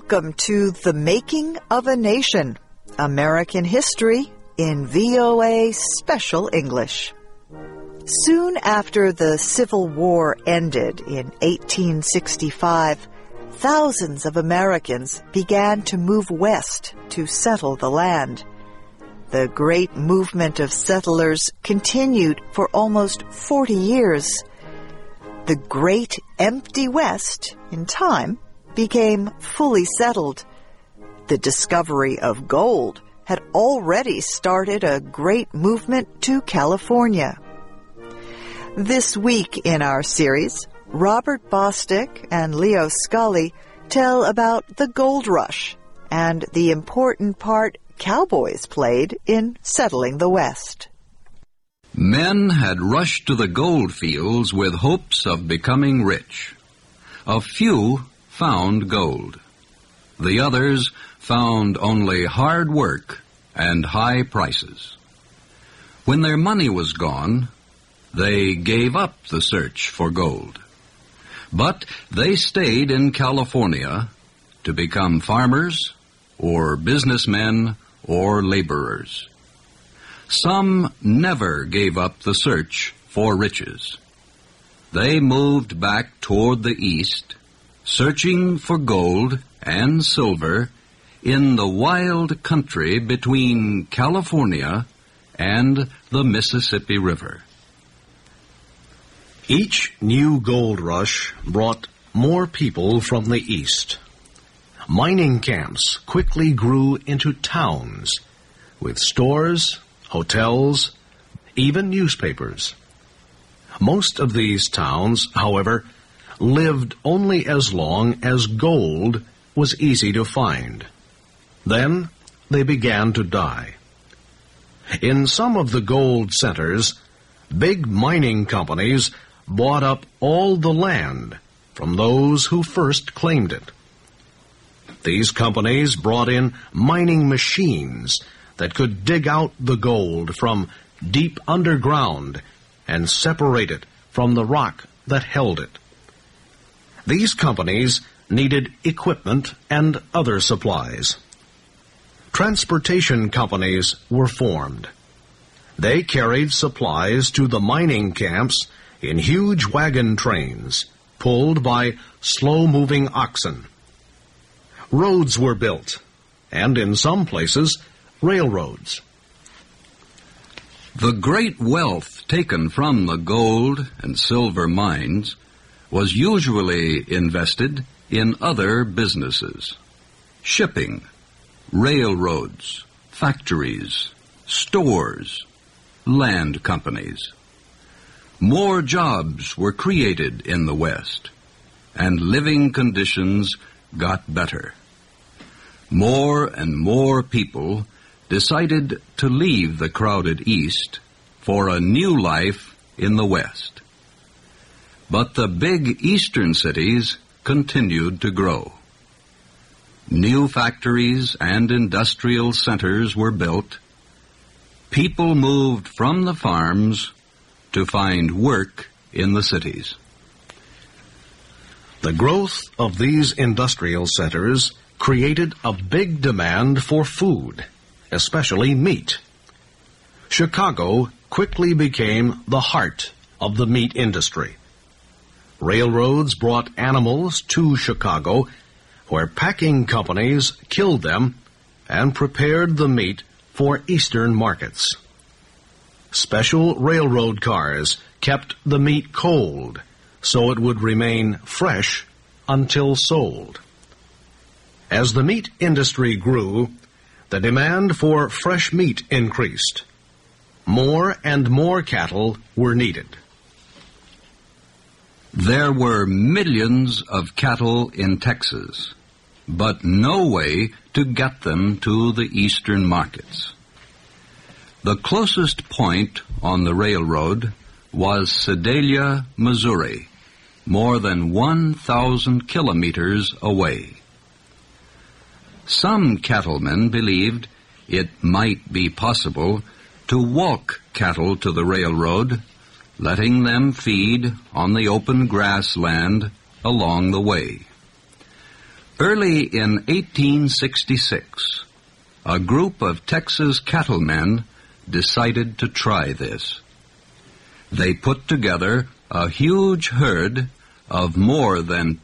Welcome to The Making of a Nation, American History in VOA Special English. Soon after the Civil War ended in 1865, thousands of Americans began to move west to settle the land. The great movement of settlers continued for almost 40 years. The Great Empty West, in time, became fully settled. The discovery of gold had already started a great movement to California. This week in our series, Robert Bostick and Leo Scully tell about the gold rush and the important part cowboys played in settling the West. Men had rushed to the gold fields with hopes of becoming rich. A few found gold. The others found only hard work and high prices. When their money was gone, they gave up the search for gold. But they stayed in California to become farmers or businessmen or laborers. Some never gave up the search for riches. They moved back toward the east, searching for gold and silver in the wild country between California and the Mississippi River. Each new gold rush brought more people from the east. Mining camps quickly grew into towns with stores, hotels, even newspapers. Most of these towns, however, lived only as long as gold was easy to find. Then they began to die. In some of the gold centers, big mining companies bought up all the land from those who first claimed it. These companies brought in mining machines that could dig out the gold from deep underground and separate it from the rock that held it. These companies needed equipment and other supplies. Transportation companies were formed. They carried supplies to the mining camps in huge wagon trains, pulled by slow-moving oxen. Roads were built, and in some places, railroads. The great wealth taken from the gold and silver mines was usually invested in other businesses: shipping, railroads, factories, stores, land companies. More jobs were created in the West, and living conditions got better. More and more people decided to leave the crowded East for a new life in the West. But the big eastern cities continued to grow. New factories and industrial centers were built. People moved from the farms to find work in the cities. The growth of these industrial centers created a big demand for food, especially meat. Chicago quickly became the heart of the meat industry. Railroads brought animals to Chicago, where packing companies killed them and prepared the meat for eastern markets. Special railroad cars kept the meat cold, so it would remain fresh until sold. As the meat industry grew, the demand for fresh meat increased. More and more cattle were needed. There were millions of cattle in Texas, but no way to get them to the eastern markets. The closest point on the railroad was Sedalia, Missouri, more than 1,000 kilometers away. Some cattlemen believed it might be possible to walk cattle to the railroad, letting them feed on the open grassland along the way. Early in 1866, a group of Texas cattlemen decided to try this. They put together a huge herd of more than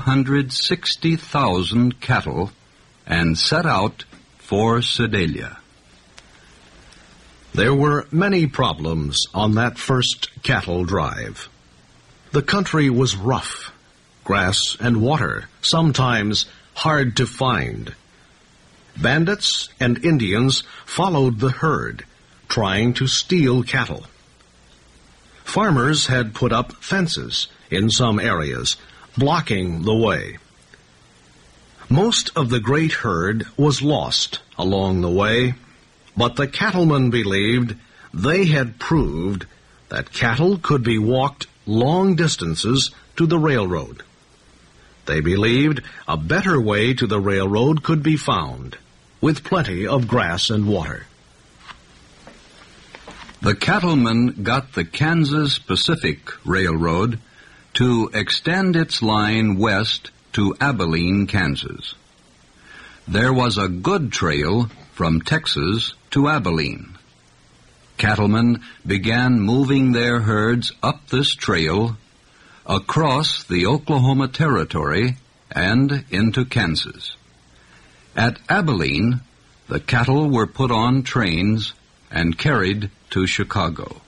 260,000 cattle and set out for Sedalia. There were many problems on that first cattle drive. The country was rough, grass and water sometimes hard to find. Bandits and Indians followed the herd, trying to steal cattle. Farmers had put up fences in some areas, blocking the way. Most of the great herd was lost along the way, but the cattlemen believed they had proved that cattle could be walked long distances to the railroad. They believed a better way to the railroad could be found, with plenty of grass and water. The cattlemen got the Kansas Pacific Railroad to extend its line west to Abilene, Kansas. There was a good trail from Texas to Abilene. Cattlemen began moving their herds up this trail across the Oklahoma Territory and into Kansas. At Abilene, the cattle were put on trains and carried to Chicago.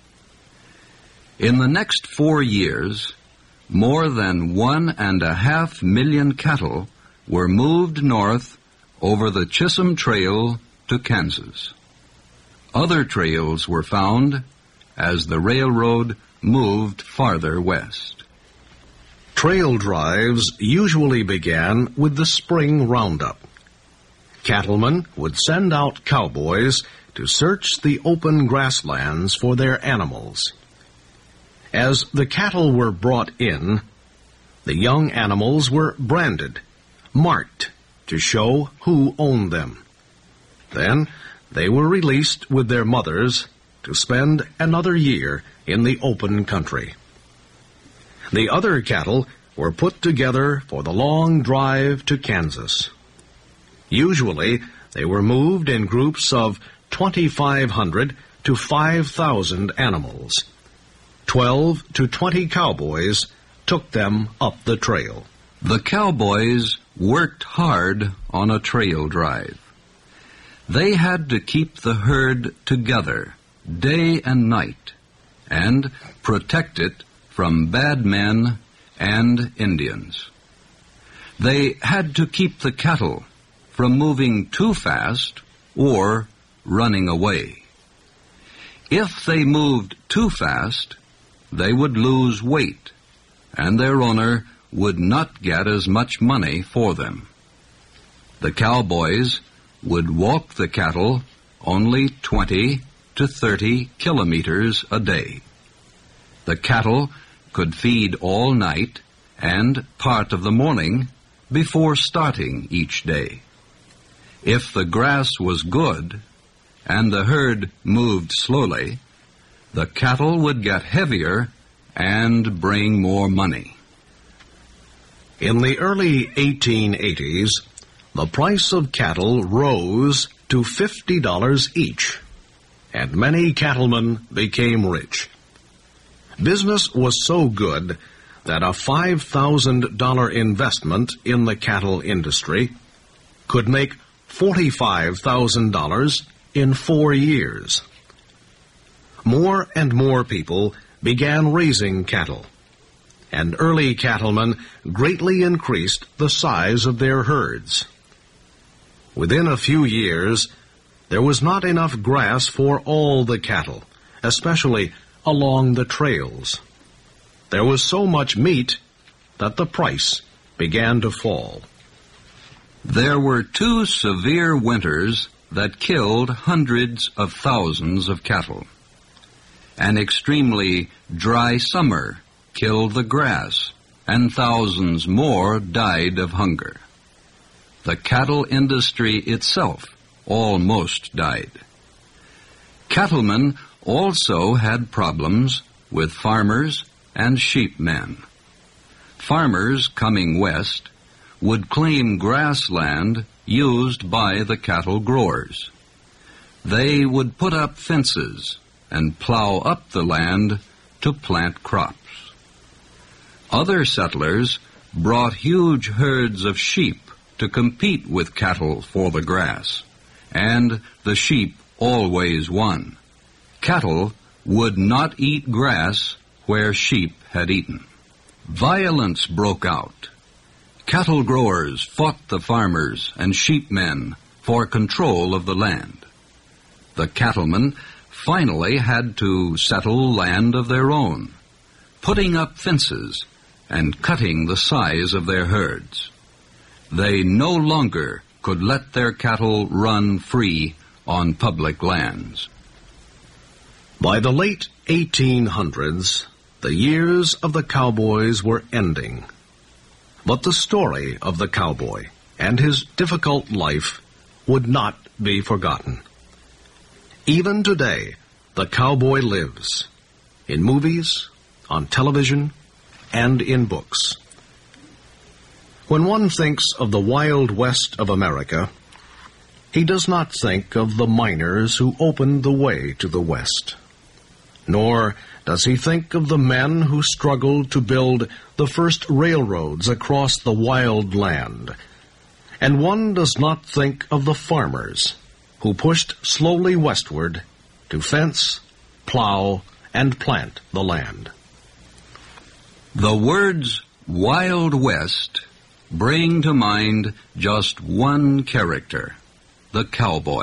In the next 4 years, more than 1.5 million cattle were moved north over the Chisholm Trail to Kansas. Other trails were found as the railroad moved farther west. Trail drives usually began with the spring roundup. Cattlemen would send out cowboys to search the open grasslands for their animals. As the cattle were brought in, the young animals were branded, marked to show who owned them. Then they were released with their mothers to spend another year in the open country. The other cattle were put together for the long drive to Kansas. Usually, they were moved in groups of 2,500 to 5,000 animals. 12 to 20 cowboys took them up the trail. The cowboys worked hard on a trail drive. They had to keep the herd together day and night and protect it from bad men and Indians. They had to keep the cattle from moving too fast or running away. If they moved too fast, they would lose weight, and their owner would not get as much money for them. The cowboys would walk the cattle only 20 to 30 kilometers a day. The cattle could feed all night and part of the morning before starting each day. If the grass was good and the herd moved slowly, the cattle would get heavier and bring more money. In the early 1880s, the price of cattle rose to $50 each, and many cattlemen became rich. Business was so good that a $5,000 investment in the cattle industry could make $45,000 in 4 years. More and more people began raising cattle, and early cattlemen greatly increased the size of their herds. Within a few years, there was not enough grass for all the cattle, especially along the trails. There was so much meat that the price began to fall. There were 2 severe winters that killed hundreds of thousands of cattle. An extremely dry summer killed the grass, and thousands more died of hunger. The cattle industry itself almost died. Cattlemen also had problems with farmers and sheepmen. Farmers coming west would claim grassland used by the cattle growers. They would put up fences and plow up the land to plant crops. Other settlers brought huge herds of sheep to compete with cattle for the grass, and the sheep always won. Cattle would not eat grass where sheep had eaten. Violence broke out. Cattle growers fought the farmers and sheepmen for control of the land. The cattlemen finally had to settle land of their own, putting up fences and cutting the size of their herds. They no longer could let their cattle run free on public lands. By the late 1800s, the years of the cowboys were ending. But the story of the cowboy and his difficult life would not be forgotten. Even today, the cowboy lives in movies, on television, and in books. When one thinks of the Wild West of America, he does not think of the miners who opened the way to the West. Nor does he think of the men who struggled to build the first railroads across the wild land. And one does not think of the farmers who pushed slowly westward to fence, plow, and plant the land. The words Wild West bring to mind just one character, the cowboy.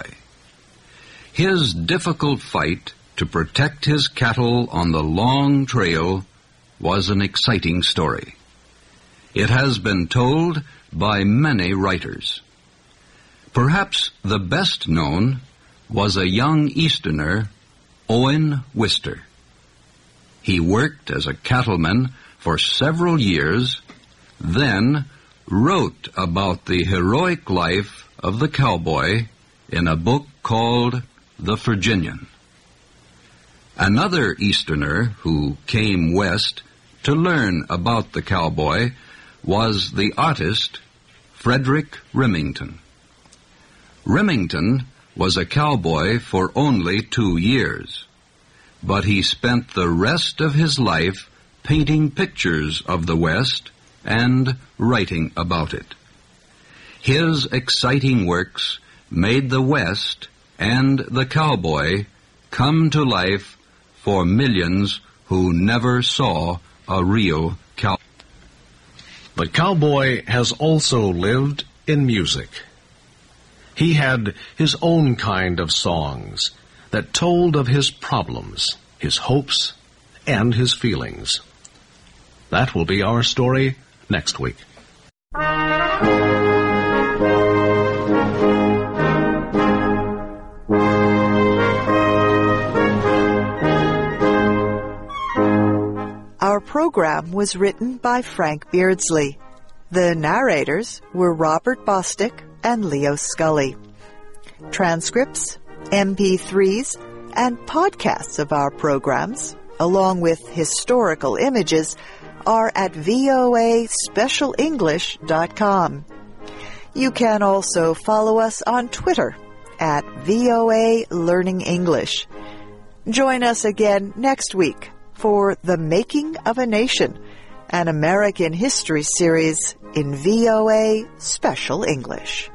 His difficult fight to protect his cattle on the long trail was an exciting story. It has been told by many writers. Perhaps the best known was a young Easterner, Owen Wister. He worked as a cattleman for several years, then wrote about the heroic life of the cowboy in a book called The Virginian. Another Easterner who came west to learn about the cowboy was the artist Frederick Remington. Remington was a cowboy for only 2 years, but he spent the rest of his life painting pictures of the West and writing about it. His exciting works made the West and the cowboy come to life for millions who never saw a real cowboy. The cowboy has also lived in music. He had his own kind of songs that told of his problems, his hopes, and his feelings. That will be our story next week. Our program was written by Frank Beardsley. The narrators were Robert Bostick and Leo Scully. Transcripts, MP3s, and podcasts of our programs, along with historical images, are at voaspecialenglish.com. You can also follow us on Twitter at VOA Learning English. Join us again next week for The Making of a Nation, an American history series in VOA Special English.